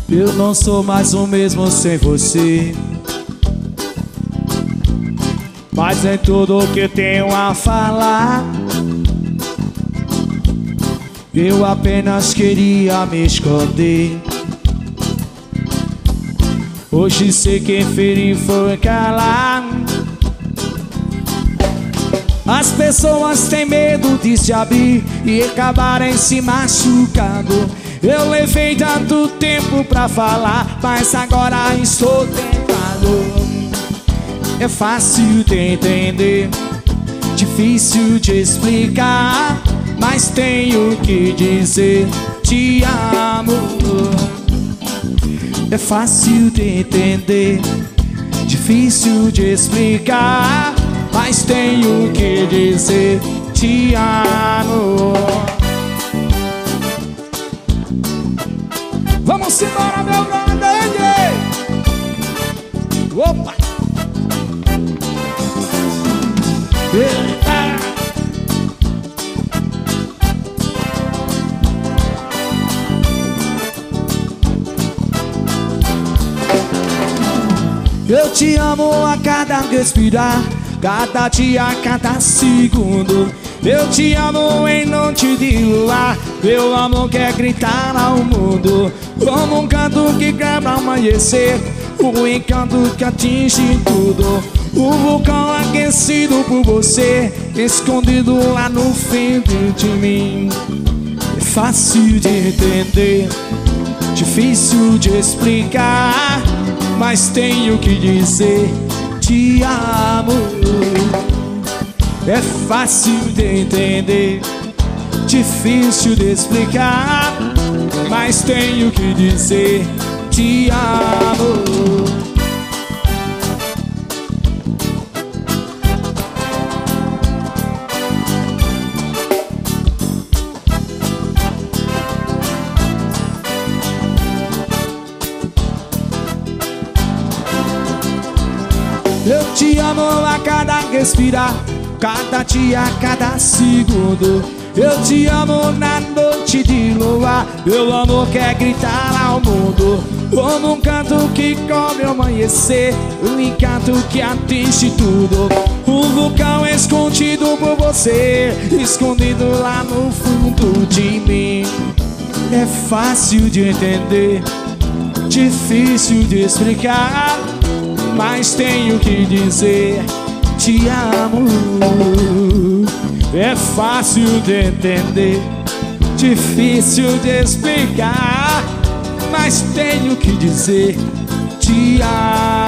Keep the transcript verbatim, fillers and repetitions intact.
Eu não sou mais o mesmo sem você, mas é tudo o que tenho a falar. Eu apenas queria me esconder. Hoje sei que feri foi calar. As pessoas têm medo de se abrir e acabarem se machucando. Eu levei tanto tempo pra falar, mas agora estou tentado. É fácil de entender, difícil de explicar, mas tenho que dizer: te amo. É fácil de entender, difícil de explicar, mas tenho que dizer: te amo. Vamos embora, meu brother! Opa! Eita! Eu te amo a cada respirar, cada dia, cada segundo. Eu te amo em noite de luar, meu amor quer gritar ao mundo. Como um canto que quebra amanhecer, o encanto que atinge tudo. O vulcão aquecido por você, escondido lá no fundo de mim. É fácil de entender, difícil de explicar, mas tenho que dizer: te amo. É fácil de entender, difícil de explicar, mas tenho que dizer: te amo. Eu te amo a cada respirar, cada dia, cada segundo. Eu te amo na noite de luar, meu amor quer gritar ao mundo. Como um canto que cobre o amanhecer, um encanto que atinge tudo. Um vulcão escondido por você, escondido lá no fundo de mim. É fácil de entender, difícil de explicar, mas tenho que dizer: te amo. É fácil de entender, difícil de explicar, mas tenho que dizer: te amo.